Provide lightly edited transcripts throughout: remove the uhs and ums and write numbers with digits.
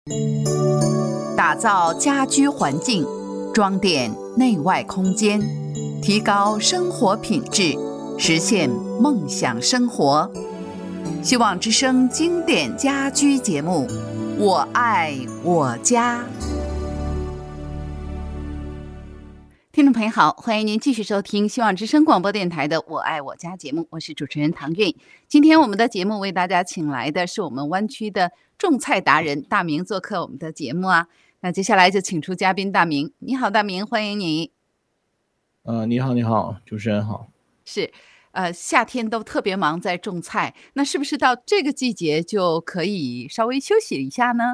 打造家居环境，装点内外空间，提高生活品质，实现梦想生活。希望之声经典家居节目，我爱我家。听众朋友好，欢迎您继续收听希望之声广播电台的《我爱我家》节目，我是主持人唐韵。今天我们的节目为大家请来的是我们湾区的种菜达人大明做客我们的节目啊。那接下来就请出嘉宾大明。你好，大明，欢迎你。 你好，主持人好。 是，夏天都特别忙在种菜，那是不是到这个季节就可以稍微休息一下呢？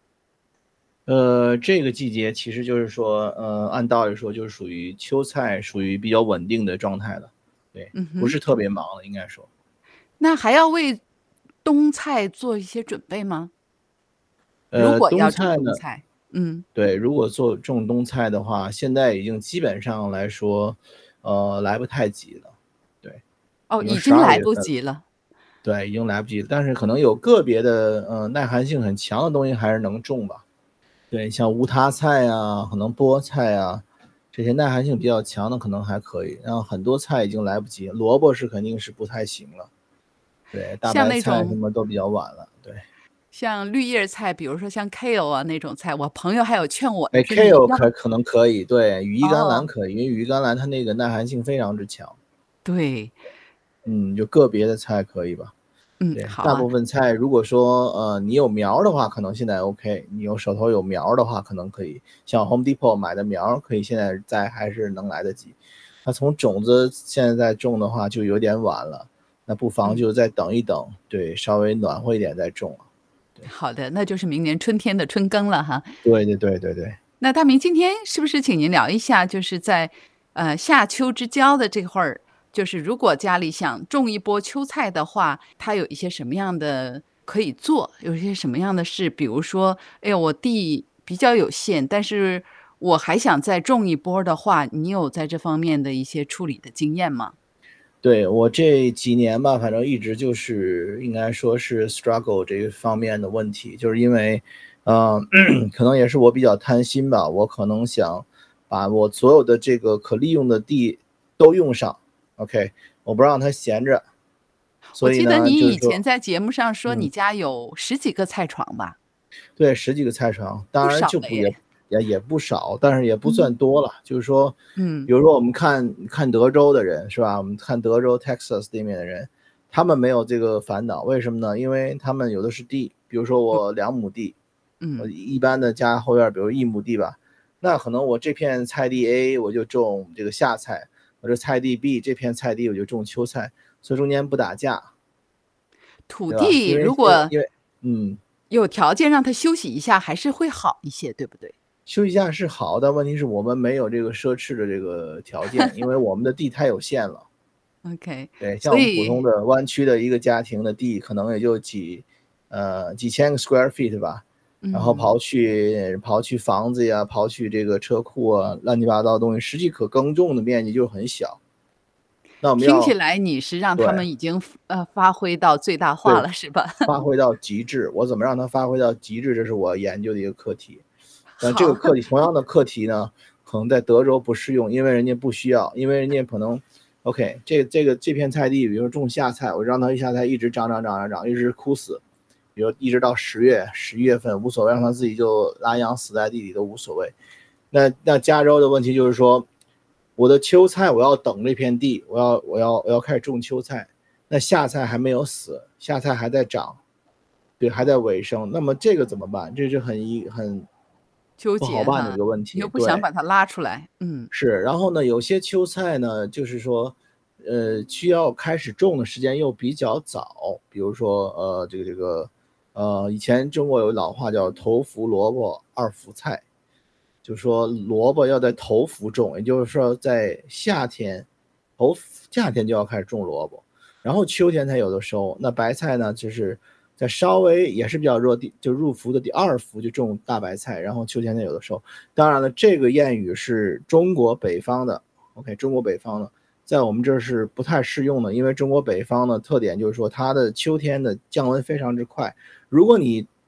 这个季节其实就是说，按道理说就是属于秋菜，属于比较稳定的状态了，对，不是特别忙了，应该说。 那还要为冬菜做一些准备吗？如果要种冬菜， 对，如果种冬菜的话，现在已经基本上来说，来不太及了，对。 已经来不及了。 对，已经来不及了，但是可能有个别的耐寒性很强的东西还是能种吧。对，像无他菜啊，可能菠菜啊，这些耐寒性比较强的可能还可以。然后很多菜已经来不及，萝卜是肯定是不太行了。对，大白菜什么都比较晚了。对， 像绿叶菜，比如说像 kale 啊那种菜，我朋友还有劝我。 kale 可能可以，对，羽衣甘蓝可以，因为羽衣甘蓝它那个耐寒性非常之强。 对， 就个别的菜可以吧。对， 好大部分菜如果说你有苗的话，可能现在 OK， 你手头有苗的话，可能可以，像 Home Depot 买的苗可以现在还是能来得及。那从种子现在种的话就有点晚了，那不妨就再等一等，对，稍微暖和一点再种了。 好的，那就是明年春天的春耕了哈。 对。 那大明今天是不是请您聊一下，就是在夏秋之交的这会儿，就是如果家里想种一波秋菜的话，它有一些什么样的可以做，有一些什么样的事，比如说，我地比较有限，但是我还想再种一波的话，你有在这方面的一些处理的经验吗？ 对，我这几年吧，反正一直就是应该说是 struggle 这个方面的问题，就是因为可能也是我比较贪心吧，我可能想把我所有的这个可利用的地都用上 ，OK， 我不让它闲着。 我记得你以前在节目上说你家有10几个菜床吧？ 对，10几个菜床，当然就也不少，但是也不算多了。就是说，比如说我们看德州的人是吧？我们看德州 Texas 那边的人，他们没有这个烦恼，为什么呢？因为他们有的是地，比如说我2亩地，我一般的家后院，比如1亩地吧，那可能我这片菜地 A 我就种这个夏菜，我这菜地 B 这片菜地我就种秋菜，所以中间不打架。 土地如果因为有条件让它休息一下，还是会好一些，对不对？ 休息一下是好，但问题是我们没有这个奢侈的这个条件，因为我们的地太有限了。 OK， 对，像我们普通的湾区的一个家庭的地，可能也就几千个 square feet 吧，然后刨去房子呀，刨去这个车库啊，乱七八糟的东西，实际可耕种的面积就很小。那我们听起来你是让他们已经发挥到最大化了，是吧？ 发挥到极致，我怎么让它发挥到极致，这是我研究的一个课题。但这个课题同样的课题呢，可能在德州不适用，因为人家不需要，因为人家可能 OK， 这片菜地，比如说种夏菜，我让它夏菜一直长，一直枯死，比如一直到11月份无所谓，让它自己就拉秧死在地里都无所谓。那加州的问题就是说，我的秋菜我要等这片地，我要开始种秋菜，那夏菜还没有死，夏菜还在长，对，还在尾声，那么这个怎么办？这是很纠结不好办的一个问题， 你又不想把它拉出来， 是。然后呢，有些秋菜呢，就是说，需要开始种的时间又比较早，比如说，以前中国有老话叫头伏萝卜二伏菜，就说萝卜要在头伏种，也就是说在夏天就要开始种萝卜，然后秋天才有的收。那白菜呢，就是在稍微也是比较热地，就入伏的第2伏就种大白菜，然后秋天才有的收。当然了，这个谚语是中国北方的 ，OK， 中国北方的，在我们这是不太适用的，因为中国北方的特点就是说它的秋天的降温非常之快，如果你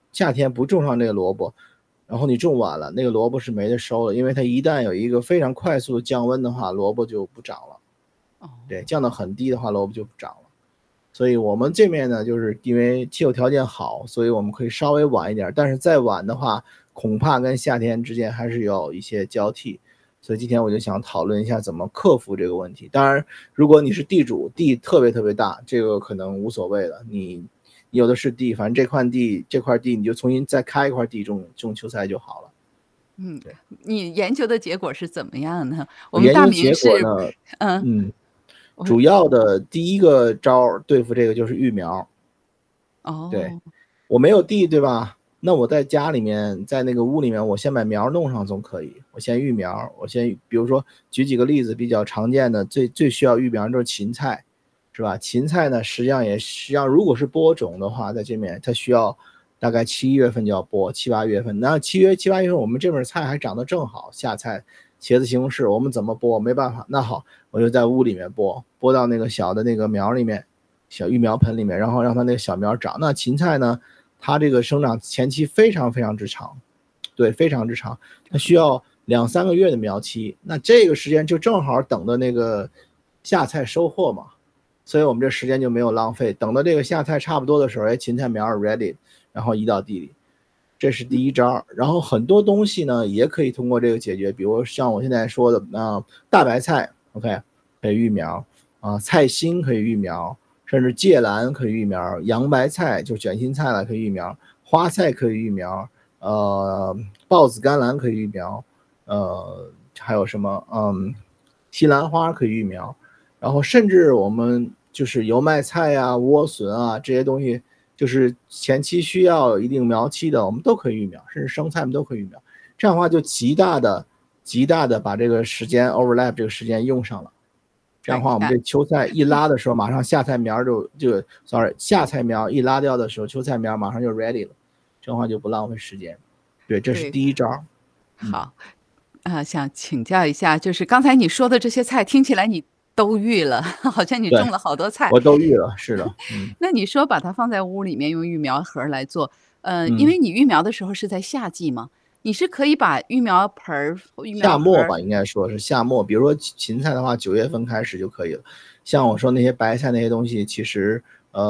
夏天不种上这个萝卜，然后你种晚了，那个萝卜是没得收了，因为它一旦有一个非常快速的降温的话，萝卜就不长了。对，降到很低的话，萝卜就不长了。所以我们这面呢，就是因为气候条件好，所以我们可以稍微晚一点，但是再晚的话，恐怕跟夏天之间还是有一些交替。所以今天我就想讨论一下怎么克服这个问题。当然，如果你是地主，地特别特别大，这个可能无所谓了。你有的是地，反正这块地你就重新再开一块地种秋菜就好了。 你研究的结果是怎么样呢？我我们大研究结明是， 果呢，主要的第一个招对付这个就是育苗。对，我没有地，对吧？那我在家里面，在那个屋里面，我先把苗弄上总可以。我先育苗，比如说举几个例子，比较常见的，最需要育苗就是芹菜，是吧？芹菜呢，实际上如果是播种的话，在这面它需要大概7月份就要播，7、8月份。那7、8月份我们这边菜还长得正好，夏菜、茄子、西红柿，我们怎么播？没办法，那好，我就在屋里面播到那个小的那个苗里面，小育苗盆里面，然后让它那个小苗长。那芹菜呢？它这个生长前期非常非常之长，对，非常之长，它需要2、3个月的苗期。那这个时间就正好等的那个夏菜收获嘛，所以我们这时间就没有浪费。等到这个夏菜差不多的时候，芹菜苗 ready， 然后移到地里，这是第一招。然后很多东西呢也可以通过这个解决，比如像我现在说的大白菜 ，OK， 可以育苗菜心可以育苗。甚至芥蓝可以育苗，洋白菜就卷心菜了可以育苗，花菜可以育苗，豹子甘蓝可以育苗，还有什么西兰花可以育苗，然后甚至我们就是油麦菜啊、莴笋啊这些东西，就是前期需要一定苗期的，我们都可以育苗，甚至生菜们都可以育苗。这样的话就极大的把这个时间 overlap 这个时间用上了。这样的话，我们这秋菜一拉的时候，马上夏菜苗夏菜苗一拉掉的时候，秋菜苗马上就 ready 了，这样的话就不浪费时间。对，这是第一招。 好，想请教一下，就是刚才你说的这些菜，听起来你都育了，好像你种了好多菜。 我都育了，是的。 那你说把它放在屋里面用育苗盒来做，因为你育苗的时候是在夏季嘛，你是可以把育苗盆儿、育苗夏末吧，应该说是夏末。比如说芹菜的话，9月份开始就可以了。像我说那些白菜那些东西，其实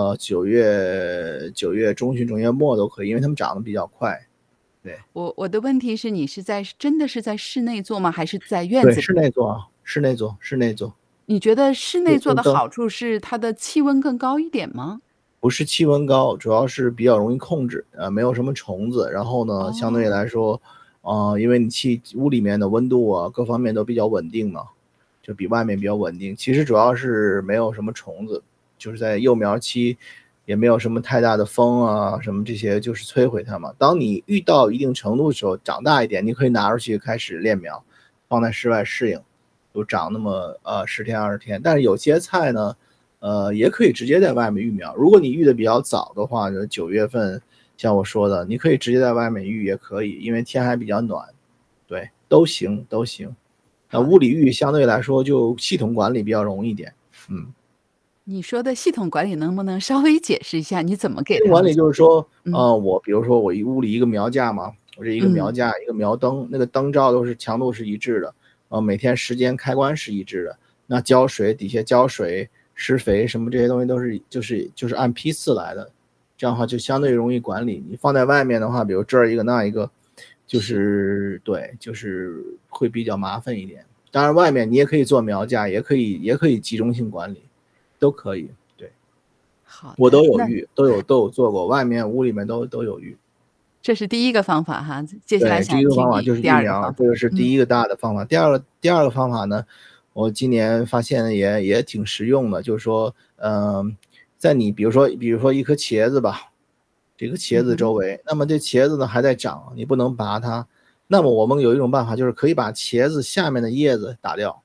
9月中旬、9月末都可以，因为它们长得比较快。对， 我的问题是你真的是在室内做吗？还是在院子里？ 对，室内做。 你觉得室内做的好处是它的气温更高一点吗？ 不是气温高，主要是比较容易控制，没有什么虫子。然后呢，相对来说，因为你屋里面的温度啊，各方面都比较稳定嘛，就比外面比较稳定。其实主要是没有什么虫子，就是在幼苗期也没有什么太大的风啊，什么这些就是摧毁它嘛。当你遇到一定程度的时候，长大一点，你可以拿出去开始练苗，放在室外适应，就长那么10天20天。但是有些菜呢，也可以直接在外面育苗。如果你育的比较早的话，就9月份，像我说的，你可以直接在外面育也可以，因为天还比较暖。对，都行。那屋里育相对来说就系统管理比较容易一点。 你说的系统管理能不能稍微解释一下？你怎么给它？ 系统管理就是说，比如说我屋里一个苗架嘛，我这一个苗架，一个苗灯，那个灯罩强度是一致的，每天时间开关是一致的。那浇水底下浇水、施肥什么这些东西都是就是按批次来的，这样的话就相对容易管理。你放在外面的话，比如这儿一个那一个，就是会比较麻烦一点。当然外面你也可以做苗架，也可以集中性管理，都可以。对， 好， 我都有育，都有做过，外面屋里面都有育。 这是第一个方法哈，接下来想第一个方法就是育苗，这个是第一个大的方法。第二个方法呢，我今年发现也挺实用的，就是说，在你比如说一颗茄子吧，这个茄子周围，那么这茄子呢还在长，你不能拔它。那么我们有一种办法，就是可以把茄子下面的叶子打掉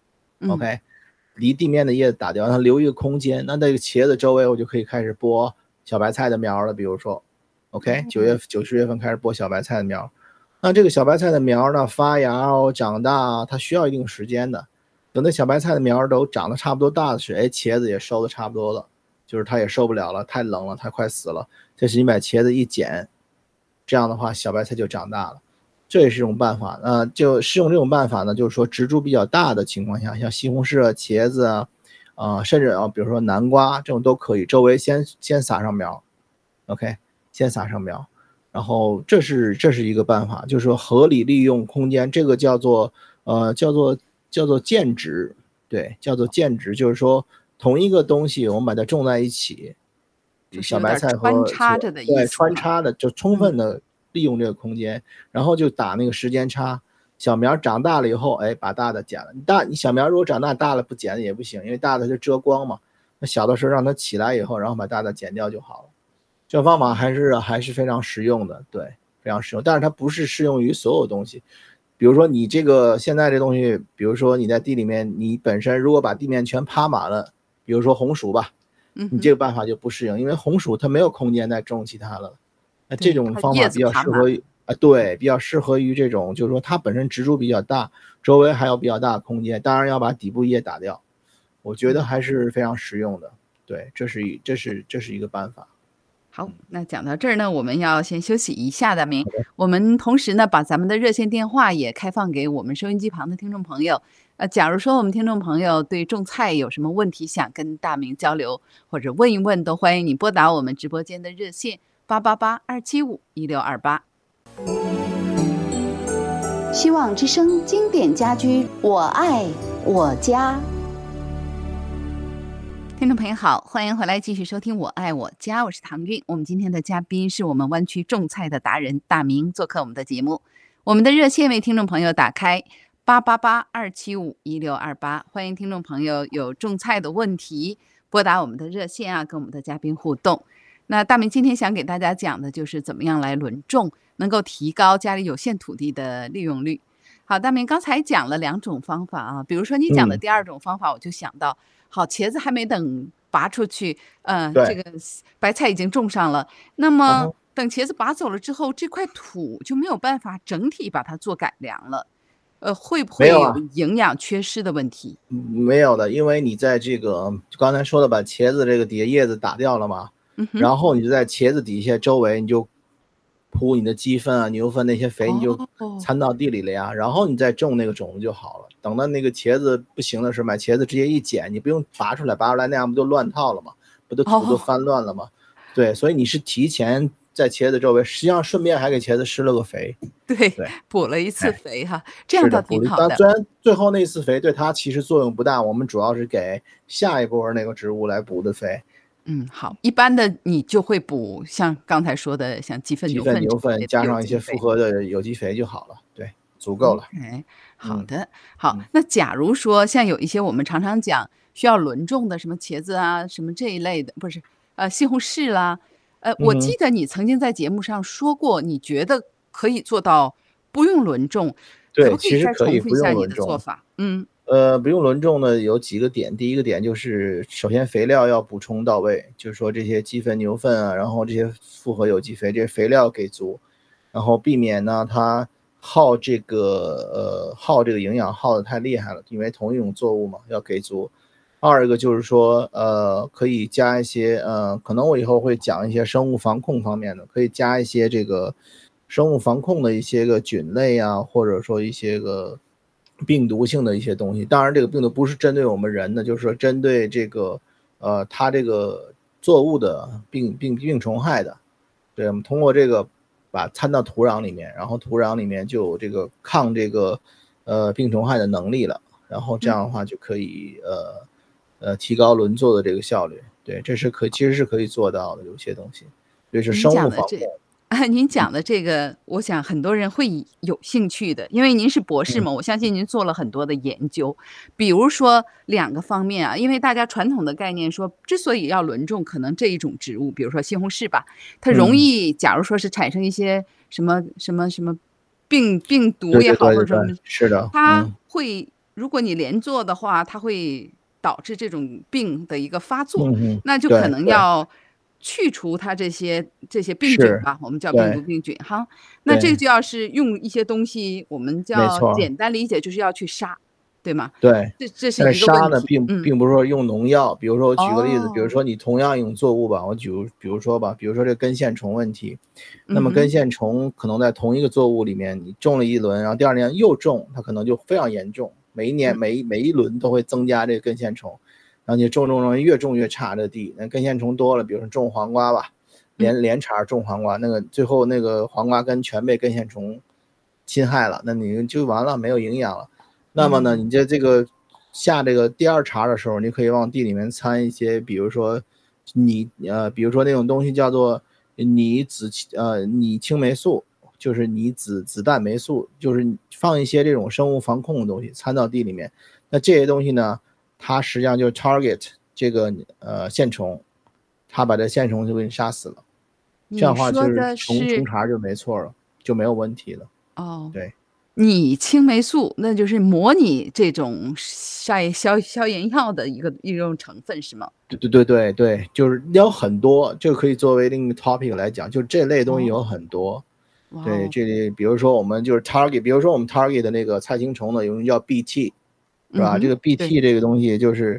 ，OK， 离地面的叶子打掉，让它留一个空间。那这个茄子周围我就可以开始播小白菜的苗了，比如说 ，OK， 9月10月份开始播小白菜的苗。那这个小白菜的苗呢，发芽长大，它需要一定时间的。等那小白菜的苗都长得差不多大的时候，茄子也收的差不多了，就是它也受不了了，太冷了，它快死了。这时你把茄子一剪， 这样的话小白菜就长大了。这也是一种办法。就适用这种办法呢，就是说植株比较大的情况下，像西红柿啊、茄子啊，甚至比如说南瓜这种都可以，周围先撒上苗 ，OK， 先撒上苗。然后这是一个办法，就是说合理利用空间，这个叫做间植，对，叫做间植，就是说同一个东西我们把它种在一起，小白菜和穿插着的意思， 对，穿插的就充分的利用这个空间，然后就打那个时间差。小苗长大了以后，把大的剪了。你小苗如果长大了不剪也不行，因为大的就遮光嘛。那小的时候让它起来以后，然后把大的剪掉就好了。这个方法还是非常实用的，对，非常实用。但是它不是适用于所有东西。比如说你这个现在这东西，比如说你在地里面，你本身如果把地面全趴满了，比如说红薯吧，你这个办法就不适应，因为红薯它没有空间再种其他的。那这种方法比较适合于对，比较适合于这种，就是说它本身植株比较大，周围还有比较大的空间，当然要把底部叶打掉。我觉得还是非常实用的，对，这是一个办法。 好，那讲到这儿呢，我们要先休息一下，大明。我们同时呢，把咱们的热线电话也开放给我们收音机旁的听众朋友。假如说我们听众朋友对种菜有什么问题想跟大明交流或者问一问，都欢迎你拨打我们直播间的热线888-275-1628。 希望之声经典家居，我爱我家。 听众朋友好，欢迎回来继续收听我爱我家，我是唐韵。我们今天的嘉宾是我们湾区种菜的达人大明做客我们的节目。我们的热线为听众朋友打开888-275-1628，欢迎听众朋友有种菜的问题拨打我们的热线跟我们的嘉宾互动。那大明今天想给大家讲的就是怎么样来轮种，能够提高家里有限土地的利用率。好，大明刚才讲了2种方法比如说你讲的第2种方法，我就想到好，茄子还没等拔出去，这个白菜已经种上了。那么等茄子拔走了之后，这块土就没有办法整体把它做改良了，会不会有营养缺失的问题？ 没有的，因为你在这个刚才说的把茄子这个底下叶子打掉了嘛，然后你就在茄子底下周围你就铺你的鸡粪牛粪那些肥，你就掺到地里了呀，然后你再种那个种子就好了。等到那个茄子不行的时候，买茄子直接一剪，你不用拔出来那样不就乱套了吗？不都土都翻乱了吗？对，所以你是提前在茄子周围，实际上顺便还给茄子施了个肥， 对，补了一次肥这样倒挺好的。 虽然最后那次肥对它其实作用不大，我们主要是给下一波那个植物来补的肥。 好，一般的你就会补像刚才说的像鸡粪牛粪加上一些复合的有机肥就好了，对，足够了。 好的，好，那假如说像有一些我们常常讲需要轮种的什么茄子什么这一类的，不是西红柿啦，我记得你曾经在节目上说过，你觉得可以做到不用轮种， 对， 可不可以再重复一下你的做法？ 不用轮种呢，有几个点。第一个点就是首先肥料要补充到位，就是说这些鸡粪牛粪然后这些复合有机肥，这些肥料给足，然后避免呢它耗这个营养耗得太厉害了，因为同一种作物嘛，要给足。2个就是说可以加一些可能我以后会讲一些生物防控方面的，可以加一些这个生物防控的一些个菌类或者说一些个病毒性的一些东西。当然这个病毒不是针对我们人的，就是说针对这个它这个作物的病虫害的。对，我们通过这个把掺到土壤里面，然后土壤里面就有这个抗这个病虫害的能力了，然后这样的话就可以提高轮作的这个效率。对，这是其实是可以做到的，有些东西就是生物防控。 您讲的这个，我想很多人会有兴趣的，因为您是博士嘛，我相信您做了很多的研究。比如说2个方面因为大家传统的概念说，之所以要轮种，可能这一种植物，比如说西红柿吧，它容易，假如说是产生一些什么病毒也好，或者什么， 是的， 它会，如果你连做的话，它会导致这种病的一个发作，那就可能要去除它这些病菌吧，我们叫病毒病菌那这个就要是用一些东西，我们叫简单理解就是要去杀， 对吗？ 对， 这是但是杀呢， 一个问题。 并不是说用农药。比如说我举个例子，比如哦， 说你同样一种作物吧，比如说这个根线虫问题，那嗯哼， 么根线虫可能在同一个作物里面，你种了一轮，然后第二年又种，它可能就非常严重，每一年嗯每一轮都会增加这个根线虫，然后你种越种越差这地，那根线虫多了，比如说种黄瓜吧， 嗯连茬种黄瓜，那个最后那个黄瓜根全被根线虫侵害了，那你就完了，没有营养了。那么呢， 嗯你在这个下这个第二茬的时候，你可以往地里面掺一些，比如说比如说那种东西叫做拟青霉素，就是拟子弹霉素，就是放一些这种生物防控的东西掺到地里面。那这些东西呢，它实际上就 target 这个线虫，它把这线虫就给你杀死了。这样你的话就是说的虫是茬就没错了，就没有问题了。 哦， 对。 拟青霉素，那就是模拟这种消炎药的一种成分是吗？ 对，就是有很多，这个可以作为另一个 topic 来讲，就这类东西有哦， 很多。对， 哇哦， 这里比如说我们就是 target，比如说我们 target 的那个菜青虫呢，有人叫 BT，是吧？这嗯哼， 个对， BT 这个东西就是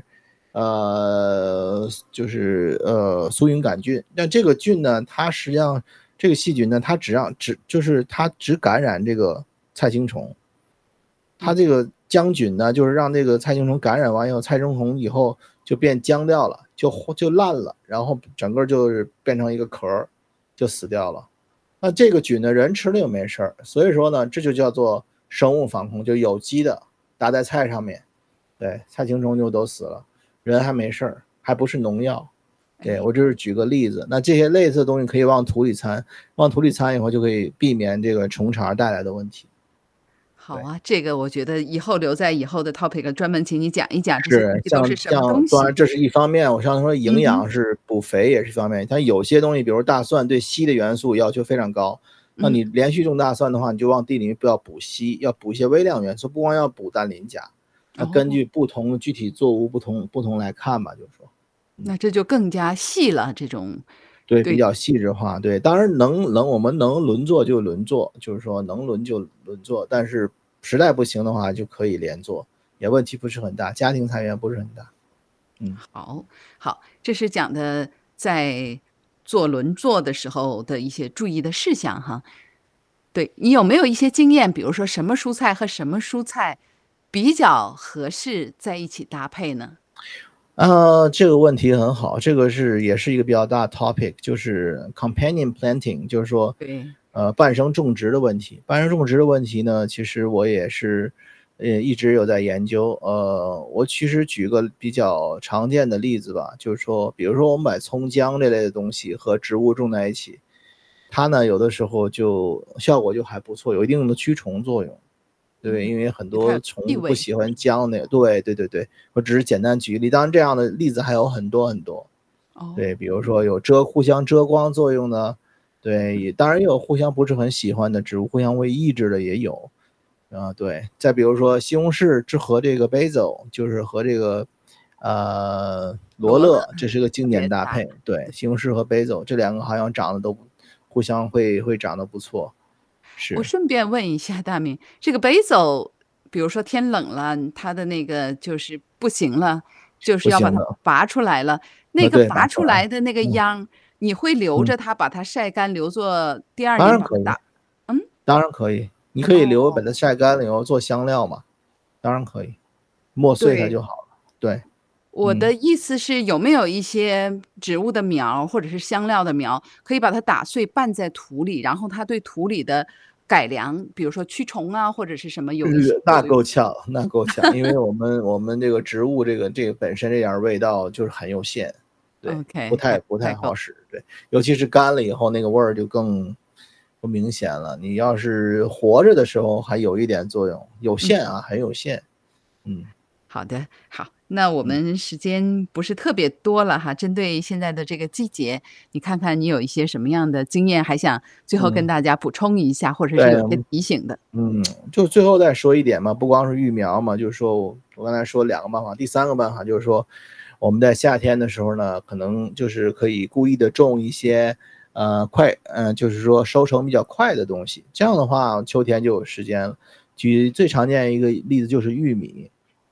苏云杆菌。那这个菌呢，它实际上这个细菌呢，它只感染这个菜青虫，它这 OK， 个浆菌呢，就是让这个菜青虫感染完以后，菜青虫以后就变僵掉了，就烂了，然后整个就是变成一个壳，就死掉了。那这个菌呢，人吃了又没事儿，所以说呢，这就叫做生物防控，就有机的打在菜上面，对，菜青虫就都死了，人还没事儿，还不是农药。对， 哎。 我这是举个例子，那这些类似的东西可以往土里掺，往土里掺以后就可以避免这个虫茬带来的问题。对。 好啊，这个我觉得以后留在以后的 topic 专门请你讲一讲这些东是， 西都是什么东西。 当然这是一方面，我上次说营嗯哼， 养是补肥也是一方面，但有些东西，比如大蒜对硒的元素要求非常高，那嗯， 你连续种大蒜的话，你就往地里面不要补硒，要补一些微量元素，不光要补氮磷钾，那根哦， 据不同的具体作物不同来看吧，就是说。 那这就更加细了，这种对，比对， 较细致化，对，当然我们能轮做就轮做，就是说能轮就轮做，但是实在不行的话就可以连做，也问题不是很大，家庭菜园不是很大。嗯。 好，好，这是讲的在做轮作的时候的一些注意的事项哈。对，你有没有一些经验，比如说什么蔬菜和什么蔬菜比较合适在一起搭配呢？ 这个问题很好，这个也是一个比较大的 topic，就是 companion planting，就是说， 对， 伴生种植的问题。伴生种植的问题呢，其实我也是，一直有在研究。我其实举个比较常见的例子吧，就是说，比如说我们把葱姜这类的东西和植物种在一起，它呢有的时候就效果就还不错，有一定的驱虫作用。对， 嗯， 因为很它有多虫气子不喜欢味是不是？ 姜那个，对，我只是简单举例，当然这样的例子还有很多很多。对， 哦， 比如说有互相遮光作用的，对，当然也有互相不是很喜欢的植物，互相会抑制的也有。对，再比如说西红柿和这个 basil，就是和这个罗罗勒勒，这是个经特别搭， 典搭配。对，西红柿和 basil 这两个好像长得都互相会长得不错。 我是。 顺便问一下大明，这个 basil，比如说天冷了，它的那个就是不行了，就是要把它不行的。 拔出来了。那个对， 拔拔出来。 出来的那个嗯。 秧，你会留嗯。 着它，把它晒干，留作第二当然可以， 年把它打嗯？ 当然可以，你可以留把哦， 它晒干了以后做香料嘛，当然可以，磨碎它对， 就好了。对。 我的嗯。 意思是有没有一些植物的苗儿或者是香料的苗，可以把它打碎拌在土里，然后它对土里的改良，比如说驱虫啊，或者是什么有一些那作用。 够呛，那够呛，因为我们这个植物这个本身这点儿味道就是很有限，对， OK，还不太不太够。 好使，对，尤其是干了以后那个味儿就更不明显了。你要是活着的时候还有一点作用，有嗯。 限啊，很有限。嗯。 好的，好，那我嗯。 们时间不是特别多了哈，针对现在的这个季节，你看看你有一些什么样的经验，还想最后跟嗯。 大家补充一下，或者是对。 有些提醒的？ 就最后再说一点嘛，不光是育苗嘛，就是说我刚才说两个办法，第三个办法就是说，我们在夏天的时候呢，可能就是可以故意的种一些就是说收成比较快的东西，这样的话秋天就有时间了。举最常见一个例子就是玉米。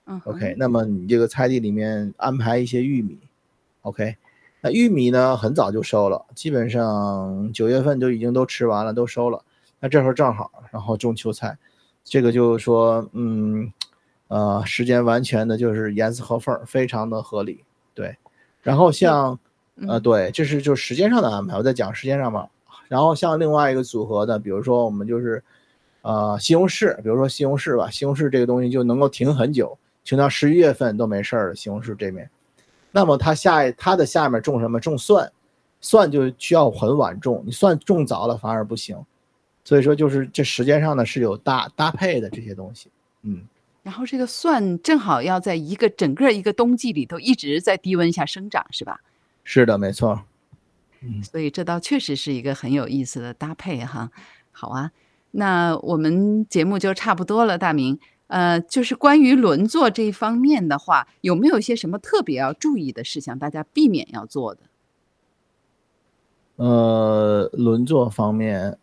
嗯 OK， 哼， 那么你这个菜地里面安排一些玉米。OK，那玉米呢很早就收了，基本上9月份就已经都吃完了，都收了。那这会儿正好，然后种秋菜，这个就是说，时间完全的就是严丝合缝，非常的合理。对，然后有像，对，这是就时间上的安排，我在讲时间上嘛。然后像另外一个组合的，比如说我们就是，西红柿，比如说西红柿吧，西红柿这个东西就能够停很久，停到11月份都没事儿了，西红柿这边。那么它的下面种什么？种蒜，蒜就需要很晚种，你蒜种早了反而不行。所以说就是这时间上呢是有搭配的这些东西。 然后这个蒜正好要在整个一个冬季里头一直在低温下生长，是吧？ 是的，没错。 所以这倒确实是一个很有意思的搭配哈。好啊，那我们节目就差不多了，大明。就是关于轮作这一方面的话，有没有一些什么特别要注意的事项，大家避免要做的？ 轮作方面，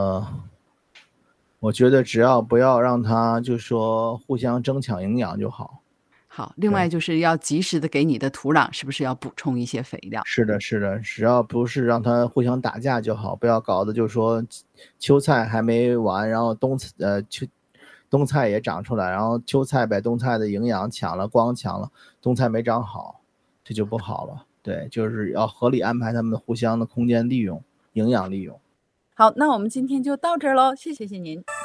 我觉得只要不要让它就说互相争抢营养就好。 好，另外对， 就是要及时的给你的土壤是不是要补充一些肥料？ 是的，是的，只要不是让它互相打架就好，不要搞得就是说秋菜还没完，然后冬菜也长出来，然后秋菜把冬菜的营养抢了，光抢了，冬菜没长好，这就不好了。对，就是要合理安排它们互相的空间利用、营养利用。 好，那我们今天就到这儿喽，谢谢您。